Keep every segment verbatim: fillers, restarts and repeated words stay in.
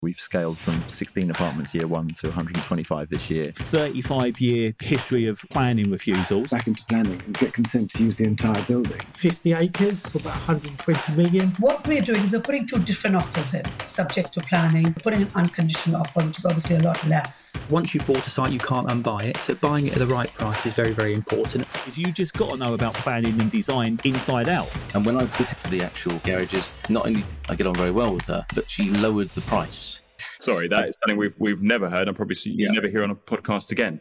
We've scaled from sixteen apartments year one to one hundred twenty-five this year. thirty-five year history of planning refusals. Back into planning and get consent to use the entire building. fifty acres for about one hundred twenty million. What we're doing is we're putting two different offers in, subject to planning, putting an unconditional offer, which is obviously a lot less. Once you've bought a site, you can't unbuy it. So buying it at the right price is very, very important. Is you just got to know about planning and design inside out. And when I fitted for the actual garages, not only did I get on very well with her, but she lowered the price. Sorry, that is something we've we've never heard and probably you Yeah. never hear on a podcast again.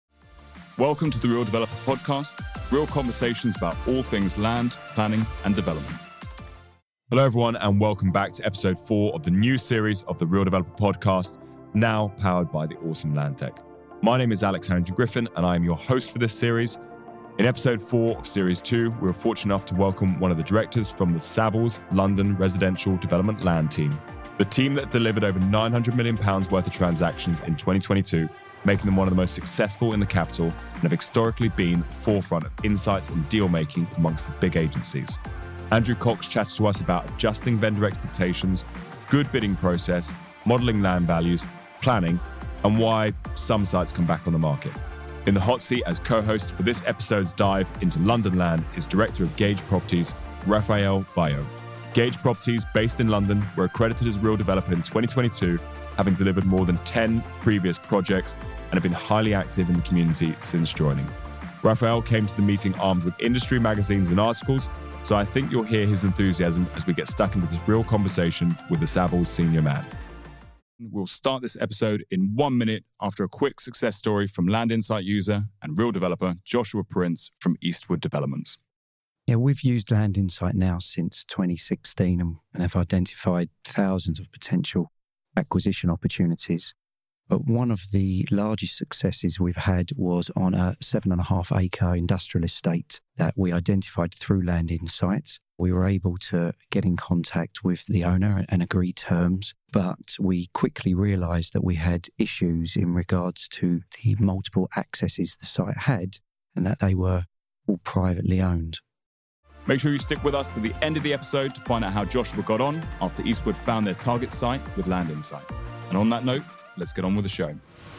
Welcome to the Real Developer Podcast, real conversations about all things land, planning and development. Hello everyone and welcome back to episode four of the new series of the Real Developer Podcast, now powered by the awesome Landtech. My name is Alex Harrington-Griffin and I am your host for this series. In episode four of series two, we were fortunate enough to welcome one of the directors from the Savills London Residential Development Land team. The team that delivered over nine hundred million pounds worth of transactions in twenty twenty-two, making them one of the most successful in the capital and have historically been at the forefront of insights and deal making amongst the big agencies. Andrew Cox chatted to us about adjusting vendor expectations, good bidding process, modelling land values, planning, and why some sites come back on the market. In the hot seat as co-host for this episode's dive into London land is Director of Gage Properties, Raphael Bayo. Gage Properties, based in London, were accredited as Real Developer in twenty twenty-two, having delivered more than ten previous projects and have been highly active in the community since joining. Raphael came to the meeting armed with industry magazines and articles, so I think you'll hear his enthusiasm as we get stuck into this real conversation with the Savills senior man. We'll start this episode in one minute after a quick success story from Land Insight user and Real Developer Joshua Prince from Eastwood Developments. Yeah, we've used Land Insight now since twenty sixteen and, and have identified thousands of potential acquisition opportunities. But one of the largest successes we've had was on a seven and a half acre industrial estate that we identified through Land Insight. We were able to get in contact with the owner and agree terms, but we quickly realised that we had issues in regards to the multiple accesses the site had and that they were all privately owned. Make sure you stick with us to the end of the episode to find out how Joshua got on after Eastwood found their target site with Land Insight. And on that note, let's get on with the show.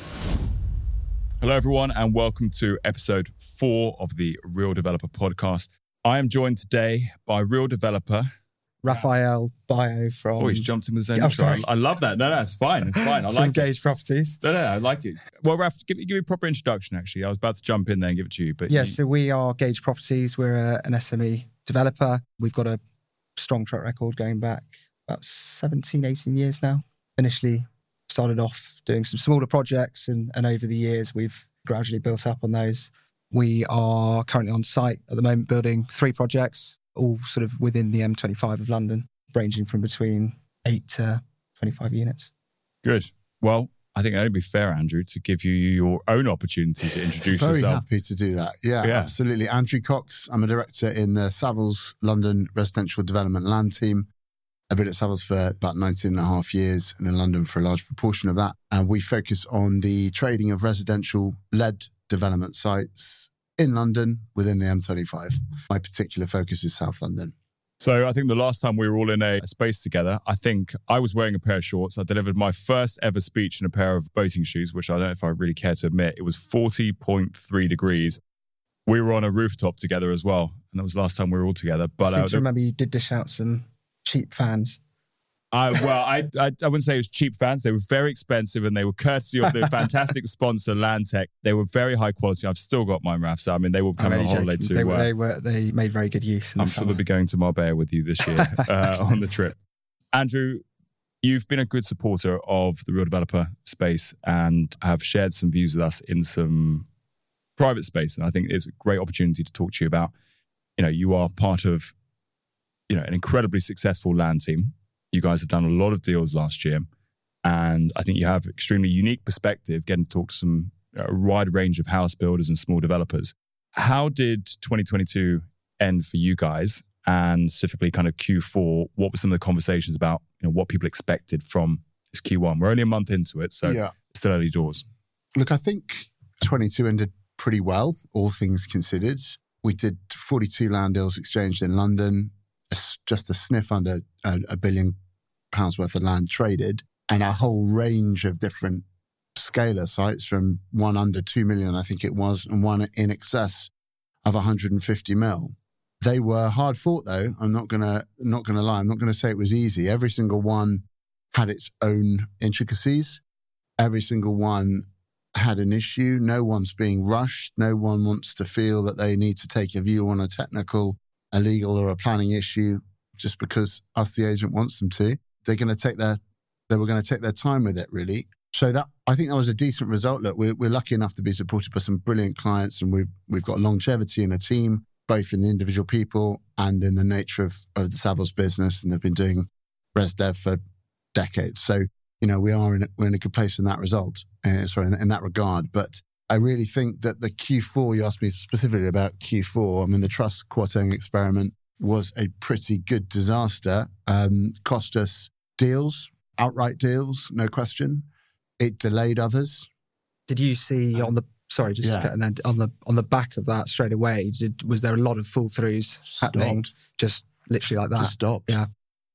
Hello, everyone, and welcome to episode four of the Real Developer Podcast. I am joined today by Real Developer Raphael Bayo from... Oh, he's jumped in with his own Oh, intro. sorry. I love that. No, no, it's fine. It's fine. I from like Gage it. Properties. No, no, I like it. Well, Raph, give, give me a proper introduction, actually. I was about to jump in there and give it to you. But Yeah, you, so we are Gage Properties. We're a, an S M E developer. We've got a strong track record going back about seventeen, eighteen years now. Initially started off doing some smaller projects and, and over the years we've gradually built up on those. We are currently on site at the moment building three projects, all sort of within the M twenty-five of London, ranging from between eight to twenty-five units. Good. Well, I think it'd be fair, Andrew, to give you your own opportunity to introduce Very yourself. happy to do that. Yeah, Yeah. absolutely. Andrew Cox. I'm a director in the Savills London Residential Development Land team. I've been at Savills for about nineteen and a half years and in London for a large proportion of that. And we focus on the trading of residential-led development sites in London within the M twenty-five. My particular focus is South London. So I think the last time we were all in a space together, I think I was wearing a pair of shorts. I delivered my first ever speech in a pair of boating shoes, which I don't know if I really care to admit. It was forty point three degrees. We were on a rooftop together as well. And that was the last time we were all together. But I seem uh, to remember you did dish out some cheap fans. I, well, I, I I wouldn't say it was cheap fans. They were very expensive and they were courtesy of the fantastic sponsor, Landtech. They were very high quality. I've still got mine, Raf. So, I mean, they will come on holiday too. They were, they were, they made very good use in I'm the sure summer. they'll be going to Marbella with you this year uh, on the trip. Andrew, you've been a good supporter of the Real Developer space and have shared some views with us in some private space. And I think it's a great opportunity to talk to you about, you know, you are part of, you know, an incredibly successful land team. You guys have done a lot of deals last year. And I think you have extremely unique perspective, getting to talk to some a wide range of house builders and small developers. How did twenty twenty-two end for you guys? And specifically kind of Q four, what were some of the conversations about, you know, what people expected from this Q one? We're only a month into it, so Yeah. it's still early doors. Look, I think twenty-two ended pretty well, all things considered. We did forty-two land deals exchanged in London, just a sniff under a, a billion pounds worth of land traded. and a whole range of different scalar sites, from one under two million, I think it was, and one in excess of one hundred fifty mil. They were hard fought, though. I'm not gonna not gonna lie. I'm not gonna say it was easy. Every single one had its own intricacies. Every single one had an issue. No one's being rushed. No one wants to feel that they need to take a view on a technical, a legal, or a planning issue just because us, the agent, wants them to. They're going to take their, they were going to take their time with it, really. So that, I think that was a decent result. Look, we're, we're lucky enough to be supported by some brilliant clients, and we've we've got longevity in a team, both in the individual people and in the nature of, of the Savills business, and they've been doing res dev for decades. So, you know, we are in a, we're in a good place in that result, uh, sorry, in, in that regard. But I really think that the Q four, you asked me specifically about Q four, I mean, the trust quartering experiment was a pretty good disaster. Um, cost us deals, outright deals, no question. It delayed others. Did you see on the sorry, just Yeah. and then on the on the back of that straight away? Did, was there a lot of fall throughs happening? Stopped. Just literally like that. Just stopped. Yeah.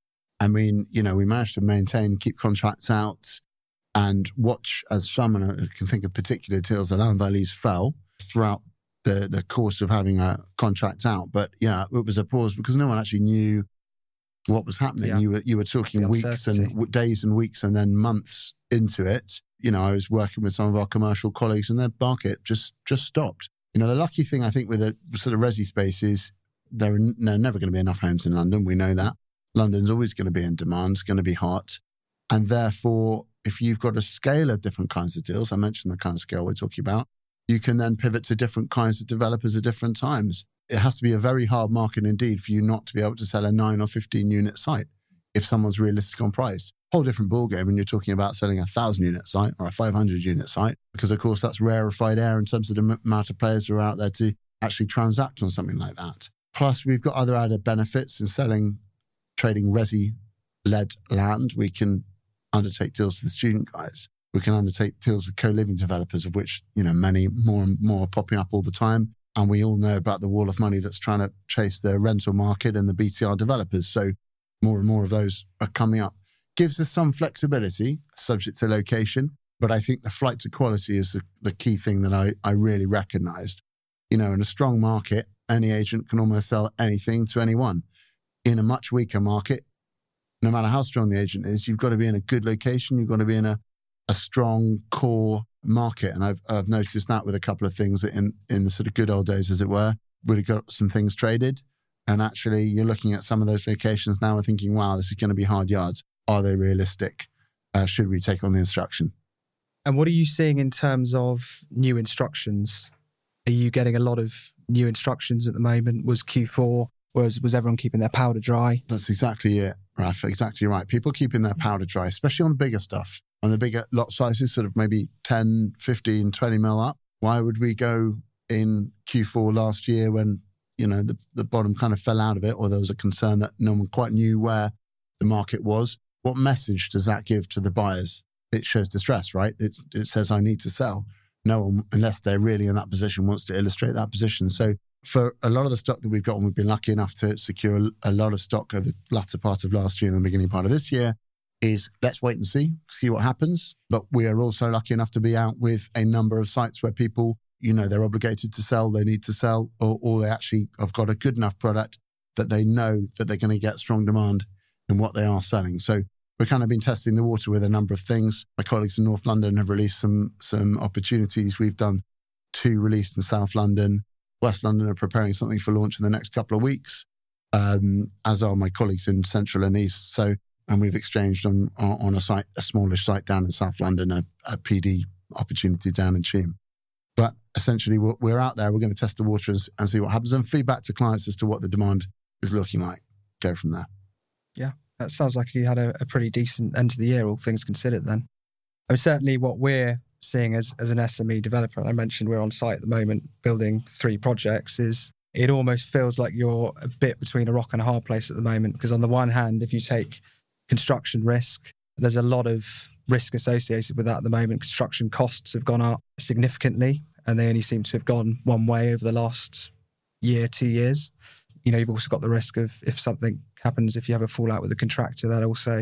I mean, you know, we managed to maintain and keep contracts out and watch as some, and I can think of particular deals that land values fell throughout the, the course of having a contract out. But yeah, it was a pause because no one actually knew what was happening. Yeah. You were you were talking The weeks and uncertainty. w- days and weeks and then months into it. You know, I was working with some of our commercial colleagues and their market just just stopped. You know, the lucky thing I think with the sort of resi space is there are n- there are never going to be enough homes in London. We know that. London's always going to be in demand. It's going to be hot. And therefore, if you've got a scale of different kinds of deals, I mentioned the kind of scale we're talking about, you can then pivot to different kinds of developers at different times. It has to be a very hard market indeed for you not to be able to sell a nine or fifteen unit site if someone's realistic on price. Whole different ballgame when you're talking about selling a thousand unit site or a five hundred unit site, because of course that's rarefied air in terms of the m- amount of players who are out there to actually transact on something like that. Plus, we've got other added benefits in selling, trading resi-led land. We can undertake deals with the student guys. We can undertake deals with co-living developers, of which, you know, many more and more are popping up all the time. And we all know about the wall of money that's trying to chase the rental market and the B T R developers. So more and more of those are coming up. Gives us some flexibility, subject to location. But I think the flight to quality is the, the key thing that I, I really recognized. You know, in a strong market, any agent can almost sell anything to anyone. In a much weaker market, no matter how strong the agent is, you've got to be in a good location. You've got to be in a, a strong core market. And I've I've noticed that with a couple of things that in, in the sort of good old days, as it were, we'd have got some things traded. And actually, you're looking at some of those locations now and thinking, wow, this is going to be hard yards. Are they realistic? Uh, should we take on the instruction? And what are you seeing in terms of new instructions? Are you getting a lot of new instructions at the moment? Was Q four, was, was everyone keeping their powder dry? That's exactly it, Raf. Exactly right. People keeping their powder dry, especially on the bigger stuff. On the bigger lot sizes, sort of maybe ten, fifteen, twenty mil up. Why would we go in Q four last year when, you know, the, the bottom kind of fell out of it, or there was a concern that no one quite knew where the market was? What message does that give to the buyers? It shows distress, right? It's, it says, I need to sell. No one, unless they're really in that position, wants to illustrate that position. So for a lot of the stock that we've got, and we've been lucky enough to secure a, a lot of stock over the latter part of last year and the beginning part of this year, is let's wait and see, see what happens. But we are also lucky enough to be out with a number of sites where people, you know, they're obligated to sell, they need to sell, or, or they actually have got a good enough product that they know that they're going to get strong demand in what they are selling. So we've kind of been testing the water with a number of things. My colleagues in North London have released some some opportunities. We've done two released in South London. West London are preparing something for launch in the next couple of weeks, um, as are my colleagues in Central and East. So, and we've exchanged on on a site, a smallish site down in South London, a, a P D opportunity down in Cheam. But essentially, we're, we're out there. We're going to test the waters and see what happens, and feedback to clients as to what the demand is looking like. Go from there. Yeah, that sounds like you had a, a pretty decent end to the year, all things considered then. I mean, certainly what we're seeing as, as an S M E developer, and I mentioned we're on site at the moment building three projects, is it almost feels like you're a bit between a rock and a hard place at the moment. Because on the one hand, if you take construction risk, there's a lot of risk associated with that at the moment. Construction costs have gone up significantly, and they only seem to have gone one way over the last year, two years. You know, you've also got the risk of if something happens, if you have a fallout with the contractor, that also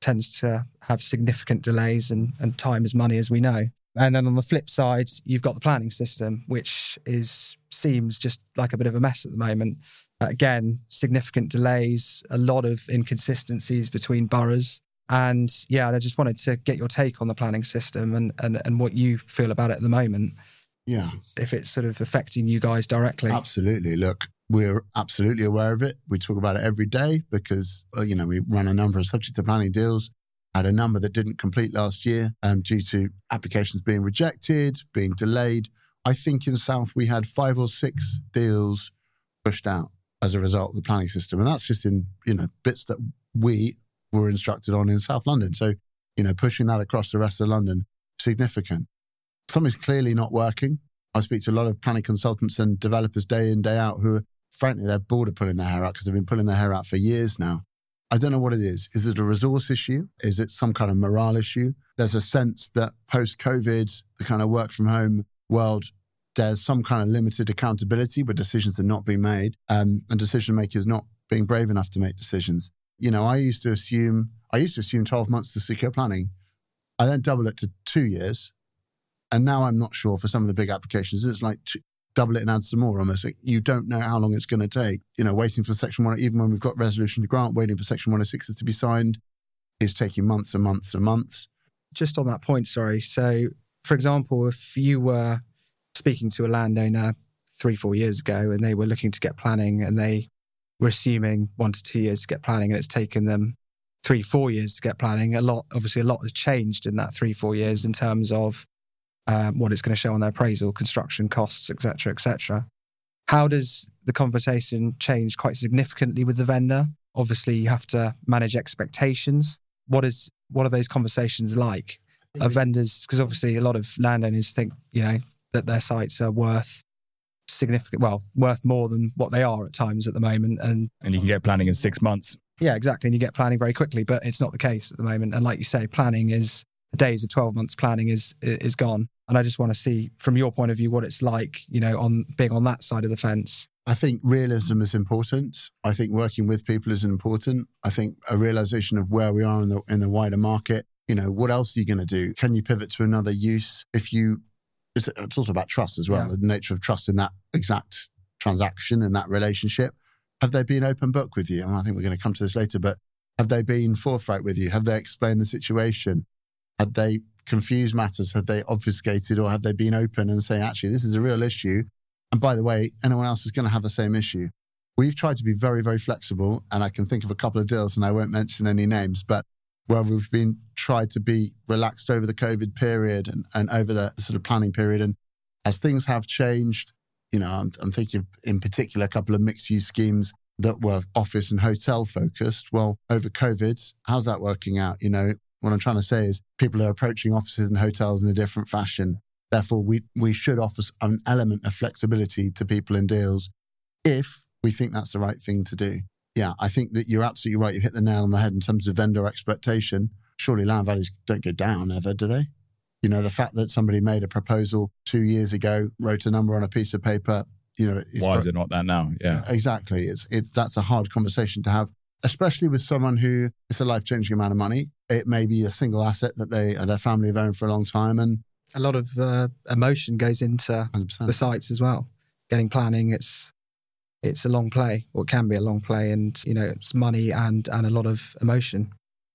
tends to have significant delays, and, and time is money, as we know. And then on the flip side, you've got the planning system, which is seems just like a bit of a mess at the moment. Uh, again, significant delays, a lot of inconsistencies between boroughs. And yeah, I just wanted to get your take on the planning system and, and, and what you feel about it at the moment. Yeah. If it's sort of affecting you guys directly. Absolutely. Look, we're absolutely aware of it. We talk about it every day because, well, you know, we run a number of subject to planning deals. Had a number that didn't complete last year um, due to applications being rejected, being delayed. I think in South we had five or six deals pushed out as a result of the planning system. And that's just in, you know, bits that we were instructed on in South London. So, you know, pushing that across the rest of London, significant. Something's clearly not working. I speak to a lot of planning consultants and developers day in, day out who are, frankly, they're bored of pulling their hair out because they've been pulling their hair out for years now. I don't know what it is. Is it a resource issue? Is it some kind of morale issue? There's a sense that post-COVID, the kind of work from home world, there's some kind of limited accountability where decisions are not being made um, and decision makers not being brave enough to make decisions. You know, I used to assume, I used to assume twelve months to secure planning. I then doubled it to two years. And now I'm not sure for some of the big applications. It's like two, double it and add some more almost. Like you don't know how long it's going to take. You know, waiting for Section one, even when we've got resolution to grant, waiting for Section one oh sixes to be signed is taking months and months and months. Just on that point, sorry. So, for example, if you were speaking to a landowner three, four years ago and they were looking to get planning and they were assuming one to two years to get planning and it's taken them three, four years to get planning, a lot, obviously a lot has changed in that three, four years in terms of Um, what it's going to show on their appraisal, construction costs, et cetera, et cetera. How does the conversation change quite significantly with the vendor? Obviously, you have to manage expectations. What is what are those conversations like? Are vendors, because obviously a lot of landowners think, you know, that their sites are worth significant, well, worth more than what they are at times at the moment. And and you can get planning in six months. Yeah, exactly. And you get planning very quickly, but it's not the case at the moment. And like you say, planning is, the days of twelve months planning is is gone. And I just want to see, from your point of view, what it's like, you know, on being on that side of the fence. I think realism is important. I think working with people is important. I think a realization of where we are in the in the wider market. You know, what else are you going to do? Can you pivot to another use? If you, it's, it's also about trust as well, yeah. The nature of trust in that exact transaction and that relationship. Have they been open book with you? And I think we're going to come to this later, but have they been forthright with you? Have they explained the situation? Have they confused matters? Have they obfuscated, or have they been open and saying, actually, this is a real issue? And by the way, anyone else is going to have the same issue. We've tried to be very, very flexible. And I can think of a couple of deals, and I won't mention any names, but where we've been tried to be relaxed over the COVID period and, and over the sort of planning period. And as things have changed, you know, I'm, I'm thinking of, in particular, a couple of mixed use schemes that were office and hotel focused. Well, over COVID, how's that working out? You know, what I'm trying to say is people are approaching offices and hotels in a different fashion. Therefore, we we should offer an element of flexibility to people in deals if we think that's the right thing to do. Yeah, I think that you're absolutely right. You hit the nail on the head in terms of vendor expectation. Surely land values don't go down ever, do they? You know, the fact that somebody made a proposal two years ago, wrote a number on a piece of paper, you know. Why is it not that now? Yeah, exactly. It's it's that's a hard conversation to have, especially with someone who it's a life-changing amount of money. It may be a single asset that they or their family have owned for a long time, and a lot of uh, emotion goes into one hundred percent the sites as well. Getting planning, it's it's a long play, or it can be a long play, and you know it's money and and a lot of emotion.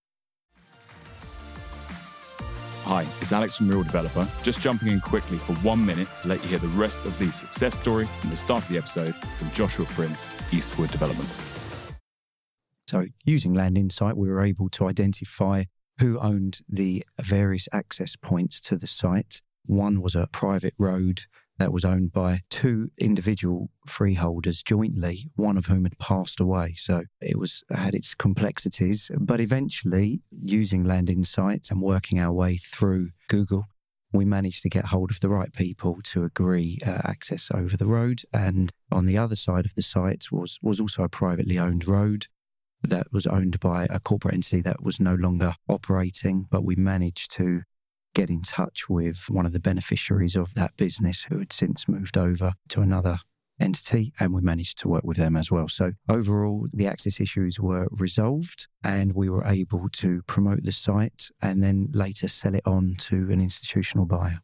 Hi, it's Alex from Real Developer, just jumping in quickly for one minute to let you hear the rest of the success story from the start of the episode from Joshua Prince, Eastwood Developments. So using Land Insight, we were able to identify who owned the various access points to the site. One was a private road that was owned by two individual freeholders jointly, one of whom had passed away. So it was had its complexities. But eventually, using Land Insight and working our way through Google, we managed to get hold of the right people to agree uh, access over the road. And on the other side of the site was, was also a privately owned road that was owned by a corporate entity that was no longer operating, but we managed to get in touch with one of the beneficiaries of that business who had since moved over to another entity, and we managed to work with them as well. So overall, the access issues were resolved and we were able to promote the site and then later sell it on to an institutional buyer.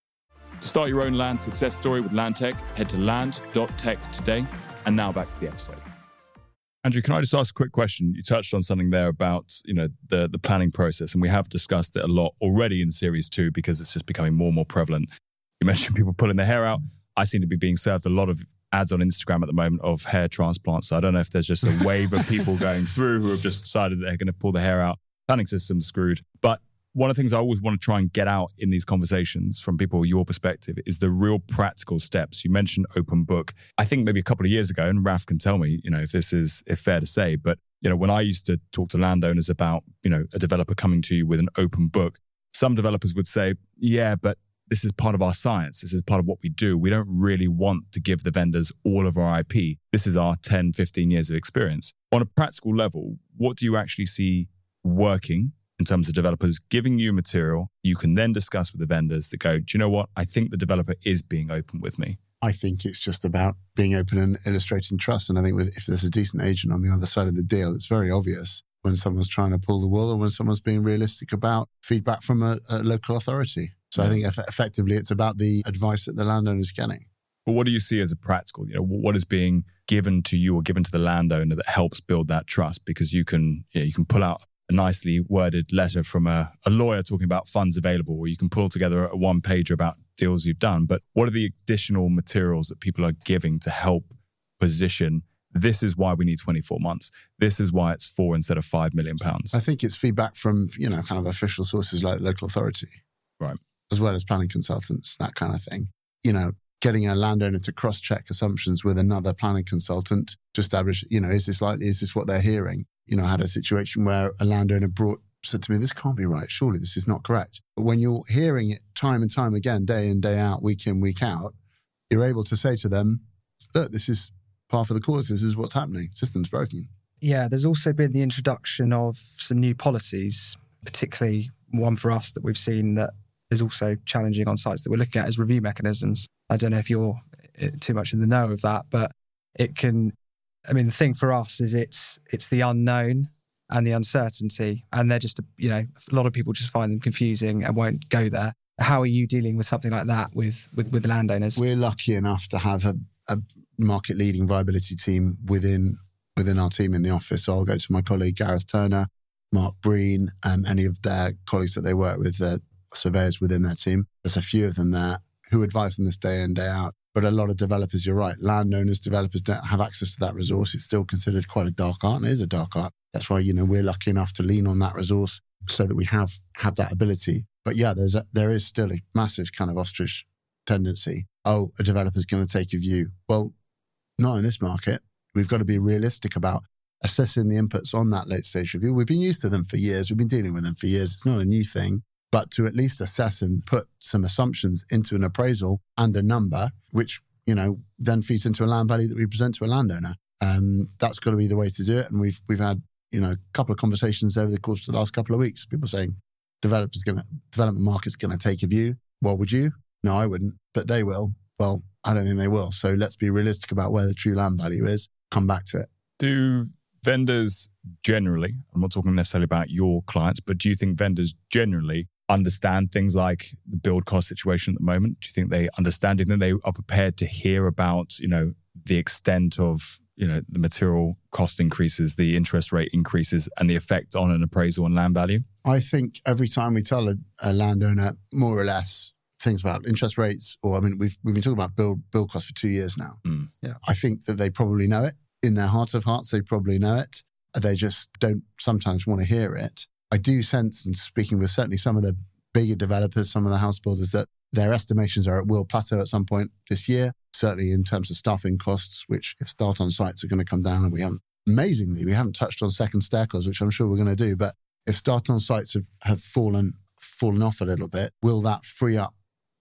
To start your own land success story with Landtech, head to land dot tech today. And now back to the episode. Andrew, can I just ask a quick question? You touched on something there about, you know, the, the planning process, and we have discussed it a lot already in series two because it's just becoming more and more prevalent. You mentioned people pulling their hair out. I seem to be being served a lot of ads on Instagram at the moment of hair transplants. So I don't know if there's just a wave of people going through who have just decided that they're going to pull the hair out. Planning system's screwed. But one of the things I always want to try and get out in these conversations from people, your perspective, is the real practical steps. You mentioned open book. I think maybe a couple of years ago, and Raf can tell me, you know, if this is if fair to say, but, you know, when I used to talk to landowners about, you know, a developer coming to you with an open book, some developers would say, yeah, but this is part of our science. This is part of what we do. We don't really want to give the vendors all of our I P. This is our ten, fifteen years of experience. On a practical level, what do you actually see working in terms of developers giving you material you can then discuss with the vendors that go, do you know what? I think the developer is being open with me. I think it's just about being open and illustrating trust. And I think with, if there's a decent agent on the other side of the deal, it's very obvious when someone's trying to pull the wool or when someone's being realistic about feedback from a, a local authority. So I think eff- effectively it's about the advice that the landowner's getting. But what do you see as a practical, you know, what is being given to you or given to the landowner that helps build that trust? Because you can, you know, you can pull out a nicely worded letter from a, a lawyer talking about funds available, or you can pull together a one pager about deals you've done. But what are the additional materials that people are giving to help position, this is why we need twenty-four months. This is why it's four instead of five million pounds. I think it's feedback from, you know, kind of official sources like local authority. Right. As well as planning consultants, that kind of thing. You know, getting a landowner to cross-check assumptions with another planning consultant to establish, you know, is this likely, is this what they're hearing? You know, I had a situation where a landowner brought, said to me, this can't be right. Surely this is not correct. But when you're hearing it time and time again, day in, day out, week in, week out, you're able to say to them, look, this is par for the course. This is what's happening. System's broken. Yeah, there's also been the introduction of some new policies, particularly one for us that we've seen that is also challenging on sites that we're looking at is review mechanisms. I don't know if you're too much in the know of that, but it can, I mean, the thing for us is it's it's the unknown and the uncertainty. And they're just, you know, a lot of people just find them confusing and won't go there. How are you dealing with something like that with, with, with landowners? We're lucky enough to have a, a market-leading viability team within within our team in the office. So I'll go to my colleague Gareth Turner, Mark Breen, um, any of their colleagues that they work with, the surveyors within their team. There's a few of them there who advise on this day in, day out. But a lot of developers, you're right, landowners, developers don't have access to that resource. It's still considered quite a dark art, and it is a dark art. That's why, you know, we're lucky enough to lean on that resource so that we have have that ability. But yeah, there's a, there is still a massive kind of ostrich tendency. Oh, a developer's going to take a view. Well, not in this market. We've got to be realistic about assessing the inputs on that late stage review. We've been used to them for years. We've been dealing with them for years. It's not a new thing. But to at least assess and put some assumptions into an appraisal and a number, which, you know, then feeds into a land value that we present to a landowner. Um, that's got to be the way to do it. And we've we've had, you know, a couple of conversations over the course of the last couple of weeks. People saying, developers going to, development market's going to take a view. Well, would you? No, I wouldn't, but they will. Well, I don't think they will. So let's be realistic about where the true land value is. Come back to it. Do vendors generally, I'm not talking necessarily about your clients, but do you think vendors generally understand things like the build cost situation at the moment? Do you think they understand it and they are prepared to hear about, you know, the extent of, you know, the material cost increases, the interest rate increases and the effect on an appraisal and land value? I think every time we tell a, a landowner more or less things about interest rates, or I mean, we've we've been talking about build build costs for two years now. Mm. Yeah, I think that they probably know it. In their heart of hearts, they probably know it. They just don't sometimes want to hear it. I do sense, and speaking with certainly some of the bigger developers, some of the house builders, that their estimations are it will plateau at some point this year, certainly in terms of staffing costs, which if start on sites are going to come down, and we haven't, amazingly, we haven't touched on second stair costs, which I'm sure we're going to do, but if start on sites have, have fallen fallen off a little bit, will that free up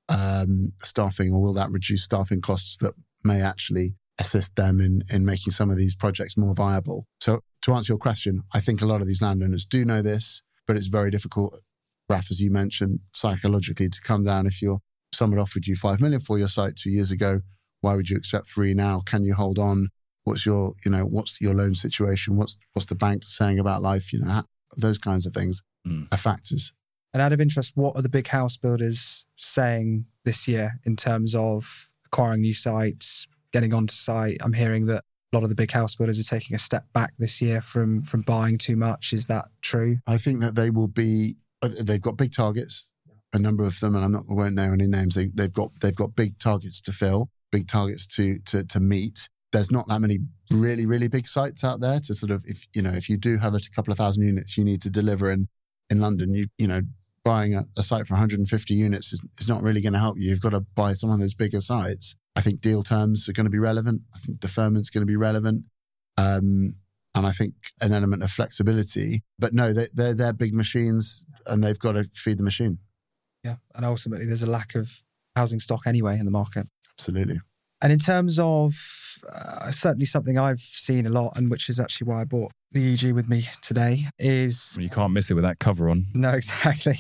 um, staffing, or will that reduce staffing costs that may actually assist them in, in making some of these projects more viable? So to answer your question, I think a lot of these landowners do know this, but it's very difficult, Raf, as you mentioned, psychologically to come down. If you're someone offered you five million for your site two years ago, Why would you accept free now? Can you hold on? What's your, you know, what's your loan situation? What's what's the bank saying about life? You know, those kinds of things mm. are factors. And out of interest, what are the big house builders saying this year in terms of acquiring new sites, getting onto site? I'm hearing that a lot of the big house builders are taking a step back this year from from buying too much. Is that true? I think that they will be. They've got big targets, a number of them, and I'm not I won't know any names. They, they've got they've got big targets to fill, big targets to to to meet. There's not that many really really big sites out there to sort of, if you know if you do have a couple of thousand units you need to deliver in in London, you you know buying a, a site for one hundred fifty units is, is not really going to help you. You've got to buy some of those bigger sites. I think deal terms are going to be relevant. I think deferment's going to be relevant. Um, and I think an element of flexibility. But no, they, they're, they're big machines and they've got to feed the machine. Yeah. And ultimately, there's a lack of housing stock anyway in the market. Absolutely. And in terms of uh, certainly something I've seen a lot, and which is actually why I bought the E G with me today, is... You can't miss it with that cover on. No, exactly.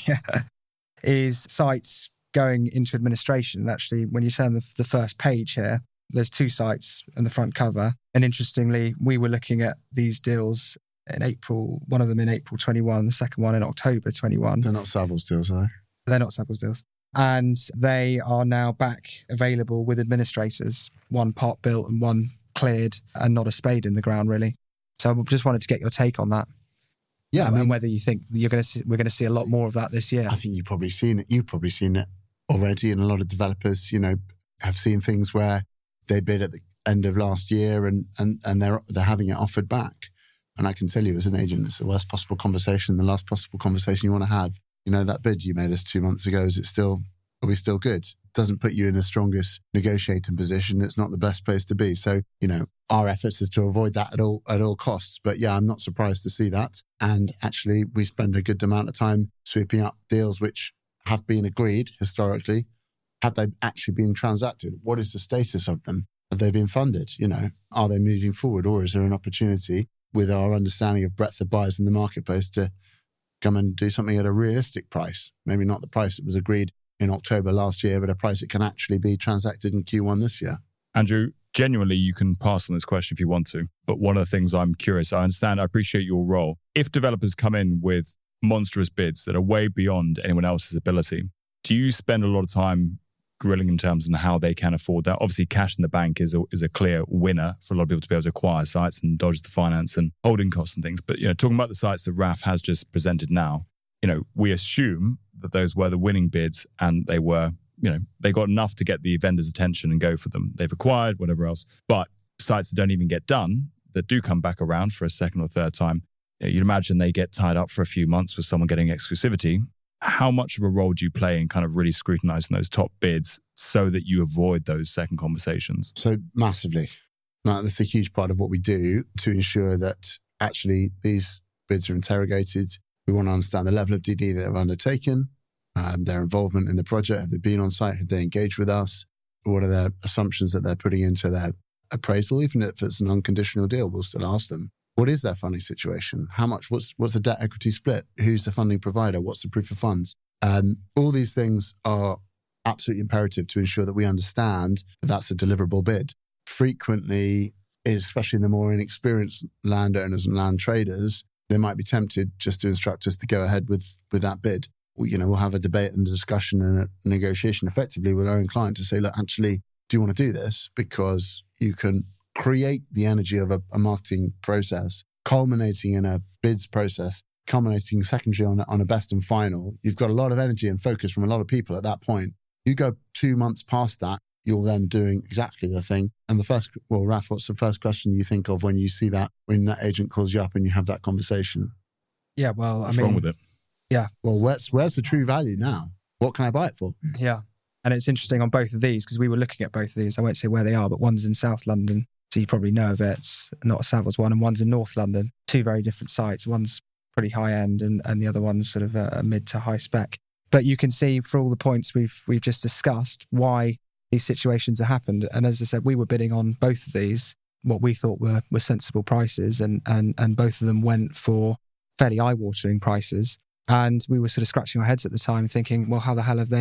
is sites going into administration. And actually, when you turn the, the first page here, there's two sites on the front cover. And interestingly, we were looking at these deals in April, one of them in April twenty-one, the second one in October twenty-one. They're not Savills deals, are they? They're not Savills deals. And they are now back available with administrators, one part built and one cleared, and not a spade in the ground, really. So I just wanted to get your take on that. Yeah, um, I mean, and whether you think you're going to see, we're going to see a lot more of that this year. I think you've probably seen it. You've probably seen it already, and a lot of developers, you know, have seen things where they bid at the end of last year and and and they're they're having it offered back. And I can tell you, as an agent, it's the worst possible conversation, the last possible conversation you want to have. You know, that bid you made us two months ago, is it still, are we still good? It doesn't put you in the strongest negotiating position. It's not the best place to be. So, you know, our efforts is to avoid that at all, at all costs. But yeah, I'm not surprised to see that. And actually, we spend a good amount of time sweeping up deals which have been agreed historically. Have they actually been transacted? What is the status of them? Have they been funded? You know, are they moving forward? Or is there an opportunity with our understanding of breadth of buyers in the marketplace to come and do something at a realistic price? Maybe not the price that was agreed in October last year, but a price that can actually be transacted in Q one this year. Andrew, genuinely, you can pass on this question if you want to. But one of the things I'm curious, I understand, I appreciate your role. If developers come in with monstrous bids that are way beyond anyone else's ability, do you spend a lot of time grilling in terms of how they can afford that? Obviously, cash in the bank is a, is a clear winner for a lot of people to be able to acquire sites and dodge the finance and holding costs and things. But, you know, talking about the sites that Raf has just presented now, you know, we assume that those were the winning bids and they were, you know, they got enough to get the vendor's attention and go for them. They've acquired, whatever else. But sites that don't even get done, that do come back around for a second or third time, you know, you'd imagine they get tied up for a few months with someone getting exclusivity. How much of a role do you play in kind of really scrutinizing those top bids so that you avoid those second conversations? So massively. Now, that's a huge part of what we do to ensure that actually these bids are interrogated. We want to understand the level of D D that they've undertaken, um, their involvement in the project. Have they been on site? Have they engaged with us? What are their assumptions that they're putting into their appraisal? Even if it's an unconditional deal, we'll still ask them. What is their funding situation? How much? What's what's the debt equity split? Who's the funding provider? What's the proof of funds? Um, all these things are absolutely imperative to ensure that we understand that that's a deliverable bid. Frequently, especially the more inexperienced landowners and land traders, they might be tempted just to instruct us to go ahead with, with that bid. You know, we'll have a debate and a discussion and a negotiation effectively with our own client to say, look, actually, do you want to do this? Because you can create the energy of a, a marketing process, culminating in a bids process, culminating secondary on a, on a best and final. You've got a lot of energy and focus from a lot of people at that point. You go two months past that, you're then doing exactly the thing. And the first, well, Raf, what's the first question you think of when you see that, when that agent calls you up and you have that conversation? Yeah, well, What's I mean... wrong with it? Yeah. Well, where's, where's the true value now? What can I buy it for? Yeah. And it's interesting on both of these, because we were looking at both of these. I won't say where they are, but one's in South London. So you probably know of it. It's not a Savills one. And one's in North London. Two very different sites. One's pretty high end and, and the other one's sort of a, a mid to high spec. But you can see for all the points we've we've just discussed why these situations have happened. And as I said, we were bidding on both of these, what we thought were were sensible prices, and and and both of them went for fairly eye-watering prices. And we were sort of scratching our heads at the time thinking, well, how the hell have they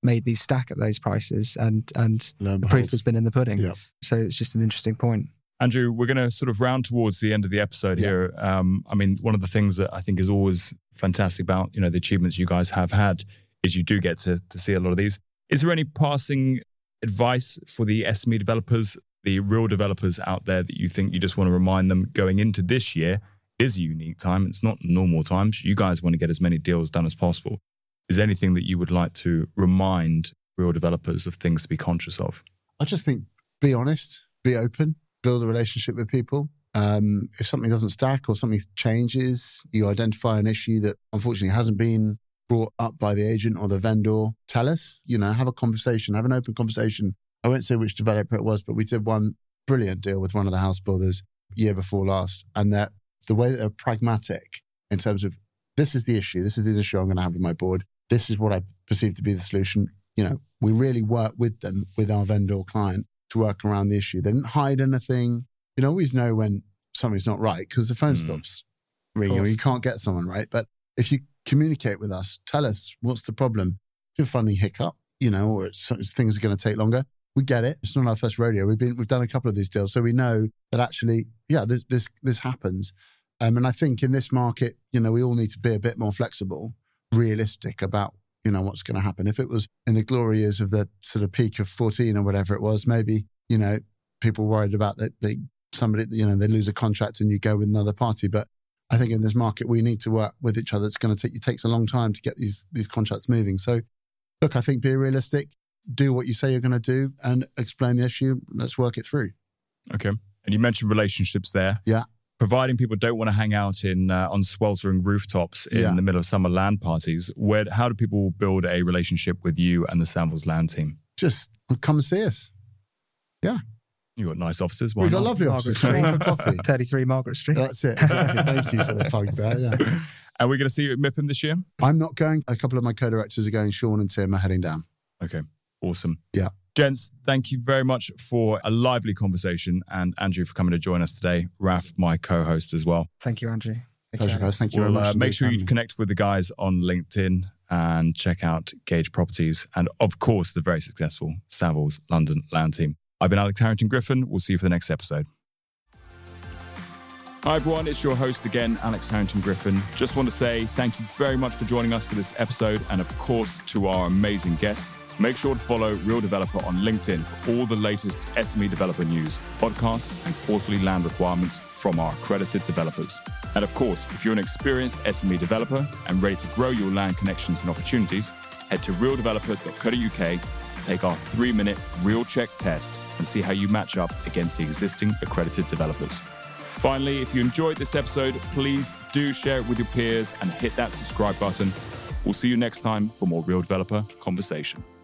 made these stack at those prices, and and Lo and the behold. proof has been in the pudding. Yep. So it's just an interesting point. Andrew, we're going to sort of round towards the end of the episode Yeah. here. Um, I mean, one of the things that I think is always fantastic about, you know, the achievements you guys have had is you do get to, to see a lot of these. Is there any passing advice for the S M E developers, the real developers out there that you think you just want to remind them going into this year? It is a unique time. It's not normal times. You guys want to get as many deals done as possible. Is there anything that you would like to remind real developers of things to be conscious of? I just think be honest, be open, build a relationship with people. Um, if something doesn't stack or something changes, you identify an issue that unfortunately hasn't been brought up by the agent or the vendor, tell us, you know, have a conversation, have an open conversation. I won't say which developer it was, but we did one brilliant deal with one of the house builders year before last. And that the way that they're pragmatic in terms of this is the issue, this is the issue I'm going to have with my board, this is what I perceive to be the solution. You know, we really work with them, with our vendor client, to work around the issue. They didn't hide anything. You know, always know when something's not right because the phone Mm. stops ringing or you can't get someone right. But if you communicate with us, tell us what's the problem. If you're finding hiccup, you know, or it's, it's, things are going to take longer, we get it. It's not our first rodeo. We've been, we've done a couple of these deals, so we know that actually, yeah, this this this happens. Um, and I think in this market, you know, we all need to be a bit more flexible, realistic about, you know, what's going to happen. If it was in the glory years of the sort of peak of fourteen or whatever it was, maybe, you know, people worried about that they somebody, you know, they lose a contract and you go with another party. But I think in this market, we need to work with each other. It's going to take, it takes a long time to get these these contracts moving. So, look, I think be realistic, do what you say you're going to do, and explain the issue. Let's work it through. Okay. And you mentioned relationships there. Yeah. Providing people don't want to hang out in uh, on sweltering rooftops in Yeah. the middle of summer land parties, where how do people build a relationship with you and the Savills land team? Just come and see us. Yeah. You've got nice offices. Why We've got not? lovely Margaret offices. Street. Come for coffee. thirty-three Margaret Street. That's it. Exactly. Thank you for the plug there. Yeah. And we're going to see you at MIPIM this year? I'm not going. A couple of my co-directors are going. Sean and Tim are heading down. Okay. Awesome. Yeah. Gents, thank you very much for a lively conversation, and Andrew for coming to join us today. Raf, my co-host as well. Thank you, Andrew. Take Pleasure, care. guys. Thank you Well, very much. uh, make indeed sure for you having me. connect with the guys on LinkedIn and check out Gage Properties and, of course, the very successful Savills London land team. I've been Alex Harrington Griffin. We'll see you for the next episode. Hi, everyone. It's your host again, Alex Harrington Griffin. Just want to say thank you very much for joining us for this episode, and, of course, to our amazing guests. Make sure to follow Real Developer on LinkedIn for all the latest S M E developer news, podcasts, and quarterly land requirements from our accredited developers. And of course, if you're an experienced S M E developer and ready to grow your land connections and opportunities, head to real developer dot co dot uk to take our three-minute real check test and see how you match up against the existing accredited developers. Finally, if you enjoyed this episode, please do share it with your peers and hit that subscribe button. We'll see you next time for more Real Developer Conversation.